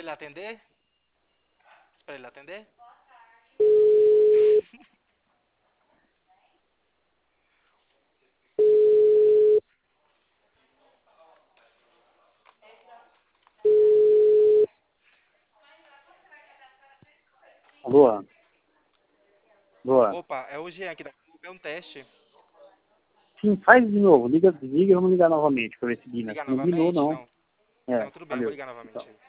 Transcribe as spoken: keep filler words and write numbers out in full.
ele atender? Espera ele atender? Alô? Boa. Opa, é o Jean aqui da Clube, é um teste. Sim, faz de novo. Liga, liga e vamos ligar novamente para ver se Bina. Ligar Não ligou, novamente? não. Não. É, Não, tudo bem, eu vou valeu. ligar novamente. Tchau.